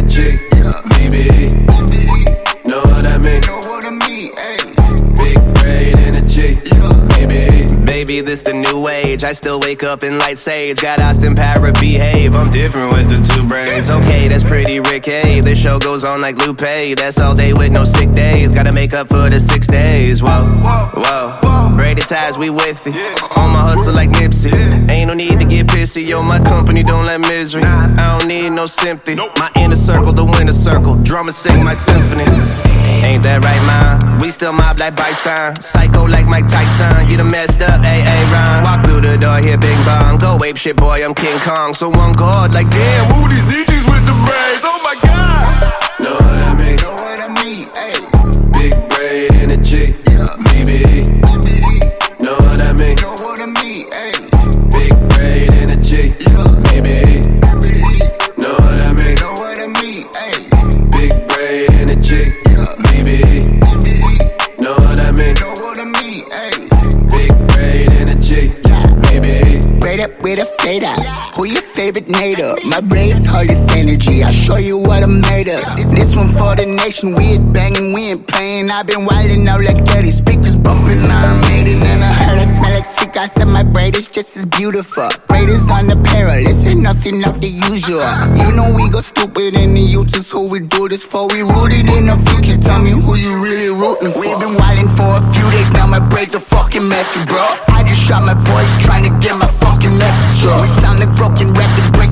G. BBE. Know what I mean? Big braid in a G. BBE. Baby, this the new age. I still wake up in light sage. Got Austin Para behave. I'm different with the two braids. Okay, that's pretty Ricky. This show goes on like Lupe. That's all day with no sick days. Gotta make up for the 6 days. Whoa. Braided ties, we with it. On my hustle like Nipsey. Ain't no need to get pissy. Yo, my company don't let misery. I don't need no sympathy. My inner circle, the winner circle. Drummer sing my symphony. Ain't that right, man? We still mob like Bison. Psycho like Mike Tyson. You done messed up, Ron. Walk through the door, here, bing bong. Go ape shit, boy, I'm King Kong. So on guard, like damn, who these DJs with the braids? Oh my god. Know what I mean? Big braid in a G. BBE. Know what I mean? Big braid in a G. BBE. Know what I mean? Big braid in a G. BBE. Know what I mean? Big braid in a G. BBE. Braid up with a fade out. Who your favorite native? My braids hold this energy. I'll show you what I'm made of. This one for the nation. We ain't banging, we ain't playing. I've been wildin' out like dirty speakers bumping. I made it and I heard I smell like sick. I said my braid is just as beautiful. Braid is on the parallel. This ain't nothing like the usual. You know we go stupid in the youth is who we do this for. We rooted in the future. Tell me who you really rooting for. We've been wildin' for a few days now. My braids are fucking messy, bro. I just shot my voice trying to get my fucking message. We sound like broken records, break